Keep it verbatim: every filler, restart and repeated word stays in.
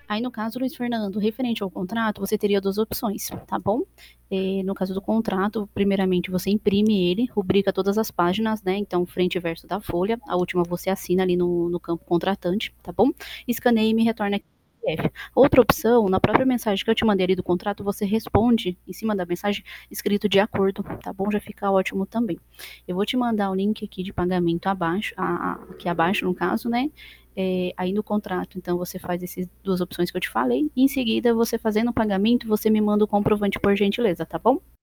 Aí, no caso, Luiz Fernando, referente ao contrato, você teria duas opções, tá bom? Eh, no caso do contrato, primeiramente você imprime ele, rubrica todas as páginas, né? Então, frente e verso da folha. A última você assina ali no, no campo contratante, tá bom? Escaneia e me retorna aqui no P D F. Outra opção, na própria mensagem que eu te mandei ali do contrato, você responde em cima da mensagem escrito de acordo, tá bom? Já fica ótimo também. Eu vou te mandar o link aqui de pagamento abaixo, a, a, aqui abaixo no caso, né? É, aí no contrato, então você faz essas duas opções que eu te falei, e em seguida, você fazendo o pagamento, você me manda o comprovante por gentileza, tá bom?